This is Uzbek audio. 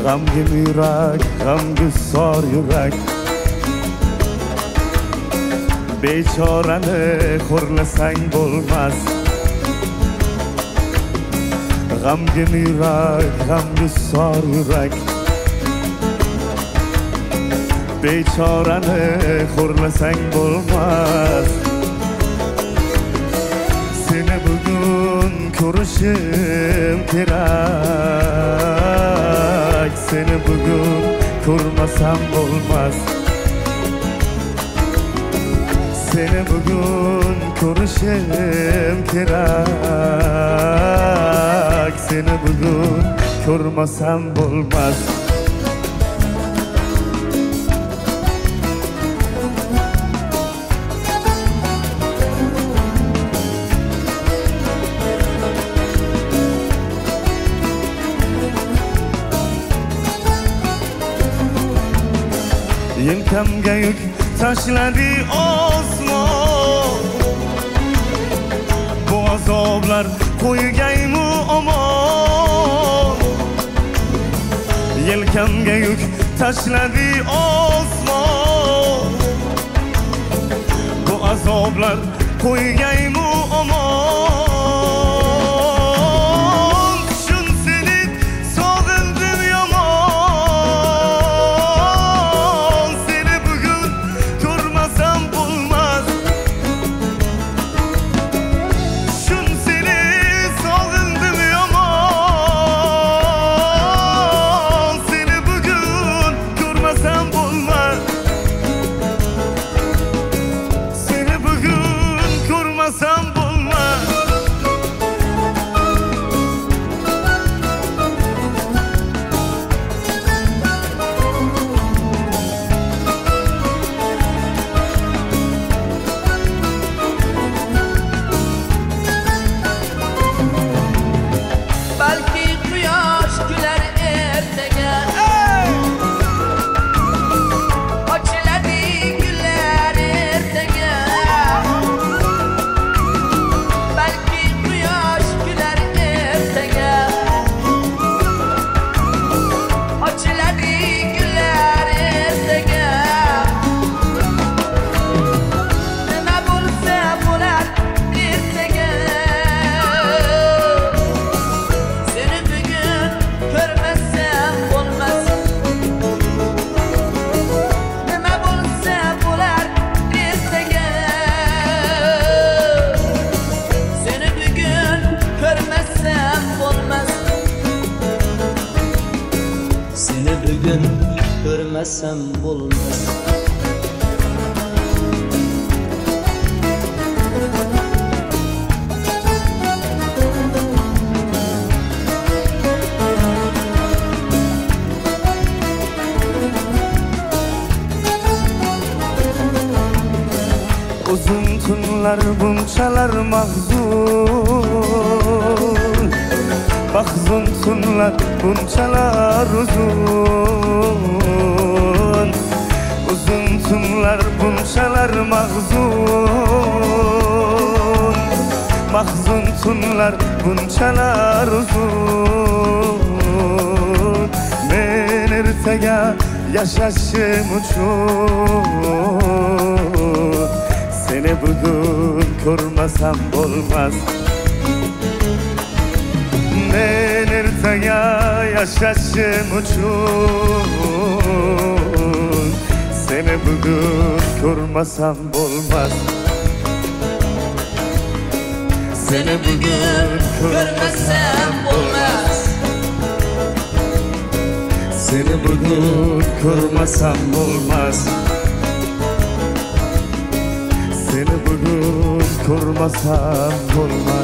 G'amgin yurak, g'amgusor yurak, bechorani xo'rlasang bo'lmas. G'amgin yurak, g'amgusor yurak, bechorani xo'rlasang bo'lmas. Seni bugun ko'rishim kerak, seni bugun ko'rmasam bo'lmas. Seni bugun ko'rishim kerak, seni bugun ko'rmasam bo'lmas. Yelkamga yuk tashladi osmon, bu azoblar qo'ygaymu omon. Yelkamga yuk tashladi osmon, bu azoblar qo'ygaymu omon. Tushun seni sog'indim yomon, seni bugun ko'rmasam bo'lmas. Tushun seni sog'indim yomon, seni bugun ko'rmasam bo'lmas. Seni bugun ko'rmasam bo'lmas. Belki quyosh güler ertaga, ochiladi gullar ertaga. Belki quyosh güler ertaga, ochiladi gullar ertaga. Nima bo'lsa bo'lar ertaga, seni bugun ko'rmasam bo'lmas. Nima bo'lsa bo'lar ertaga, seni bugun ko'rmasam bo'lmas. Seni bugun ko'rmasam bo'lmas. Uzun tunlar bunchalar mahzun, mahzun tunlar bunchalar uzun. Uzun tunlar bunchalar mahzun, mahzun tunlar bunchalar uzun. Men ertaga yashashim uchun seni bugun ko'rmasam bo'lmas. Men ertaga yashashim uchun seni bugun ko'rmasam bo'lmas. Seni bugun ko'rmasam bo'lmas. Seni bugun ko'rmasam bo'lmas. Seni bugun ko'rmasam bo'lmas.